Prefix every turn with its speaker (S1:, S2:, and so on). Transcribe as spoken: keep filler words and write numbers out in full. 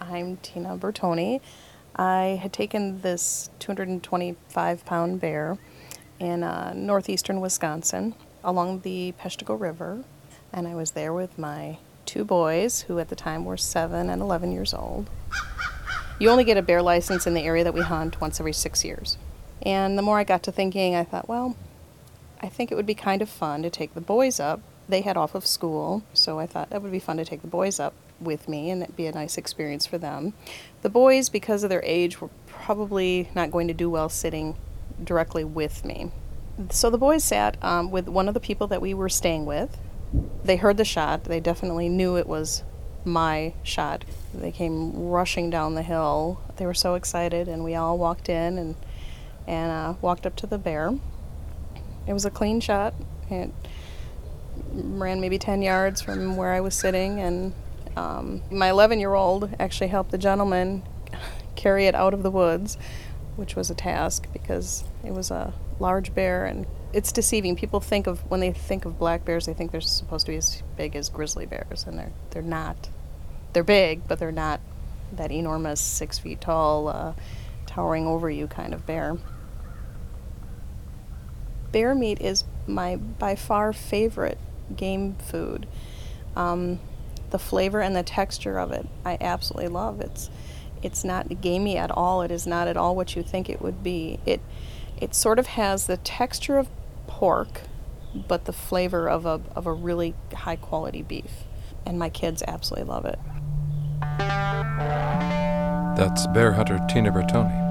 S1: I'm Tina Bertoni. I had taken this two hundred twenty-five pound bear in uh, northeastern Wisconsin along the Peshtigo River, and I was there with my two boys, who at the time were seven and eleven years old. You only get a bear license in the area that we hunt once every six years. And the more I got to thinking, I thought, well, I think it would be kind of fun to take the boys up. They had off of school, so I thought that would be fun to take the boys up with me, and it'd be a nice experience for them. The boys, because of their age, were probably not going to do well sitting directly with me. So the boys sat um, with one of the people that we were staying with. They heard the shot. They definitely knew it was my shot. They came rushing down the hill. They were so excited, and we all walked in and, and uh, walked up to the bear. It was a clean shot. It ran maybe ten yards from where I was sitting, and um, my eleven-year-old actually helped the gentleman carry it out of the woods, which was a task because it was a large bear, and it's deceiving. People think of, when they think of black bears, they think they're supposed to be as big as grizzly bears, and they're they're not. They're big, but they're not that enormous, six feet tall, uh, towering over you kind of bear. Bear meat is my by far favorite game food. Um, the flavor and the texture of it, I absolutely love. It's it's not gamey at all. It is not at all what you think it would be. It it sort of has the texture of pork, but the flavor of a of a really high quality beef. And my kids absolutely love it.
S2: That's bear hunter Tina Bertoni.